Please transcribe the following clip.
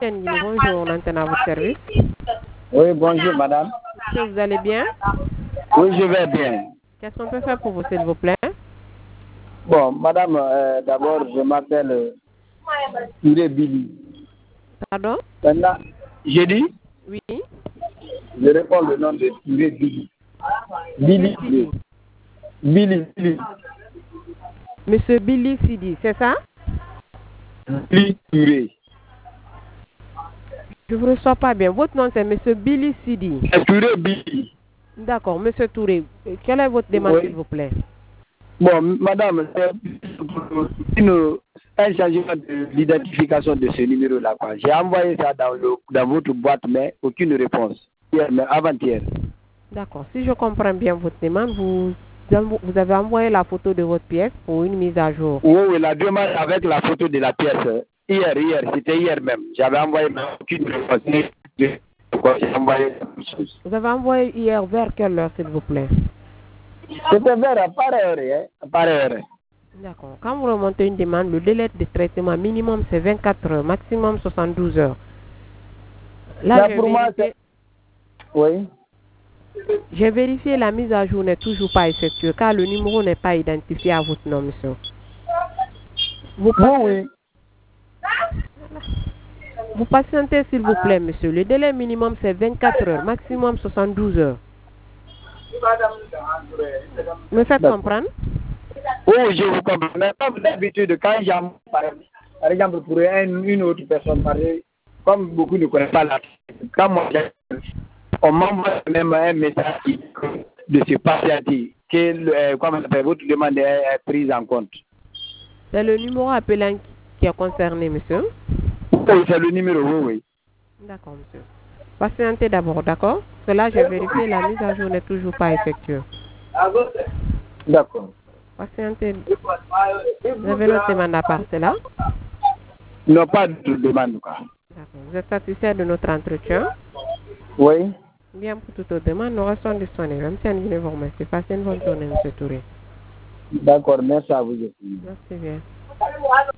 Bonjour, on entend à votre service. Oui, bonjour madame. Monsieur, vous allez bien? Oui, je vais bien. Qu'est-ce qu'on peut faire pour vous, s'il vous plaît? Bon, madame, d'abord, je m'appelle Touré Billy. Pardon? Maintenant, j'ai dit, Oui. je réponds le nom de Touré Billy. Billy Touré. Billy. Monsieur Billy Sidi, c'est ça? Billy Touré. Je ne vous reçois pas bien. Votre nom, c'est Monsieur Billy Sidi. Touré Billy. D'accord, Monsieur Touré. Quelle est votre demande, Oui. s'il vous plaît? Bon, madame, c'est un changement de l'identification de ce numéro-là. J'ai envoyé ça dans votre boîte, mais aucune réponse. Hier, mais avant-hier. D'accord. Si je comprends bien votre demande, vous avez envoyé la photo de votre pièce pour une mise à jour. Oui, la demande avec la photo de la pièce. Hier, c'était hier même. J'avais envoyé aucune réponse. J'ai envoyé la même chose. Vous avez envoyé hier vers quelle heure, s'il vous plaît? C'était vers à pareille heure, à pareille heure. D'accord. Quand vous remontez une demande, le délai de traitement minimum c'est 24 heures, maximum 72 heures. Là, Pour moi, c'est... Oui. J'ai vérifié, la mise à jour n'est toujours pas effectuée car le numéro n'est pas identifié à votre nom, monsieur. Oui. Vous patientez, s'il vous plaît, monsieur. Le délai minimum c'est 24 heures, maximum 72 heures. Me faites comprendre? Oui, je vous comprends. Mais comme d'habitude, quand j'envoie, par exemple, pour une autre personne, comme beaucoup ne connaissent pas la... Quand moi, on m'envoie même un message de ce patientier que votre demande est prise en compte. C'est le numéro appelant qui est concerné, monsieur? Oui, c'est le numéro, oui. D'accord, monsieur. Patientez d'abord, d'accord? Parce que là, j'ai vérifié, la mise à jour n'est toujours pas effectuée. D'accord. Patientez. Vous avez notre demande à part, c'est là? Non, pas de demande. D'accord. Vous êtes satisfait de notre entretien? Oui. Bien, pour toute autre demande, nous restons disponibles. Même si on vient vous remercier. Passez une bonne journée, monsieur Touré. D'accord, merci à vous. Merci bien.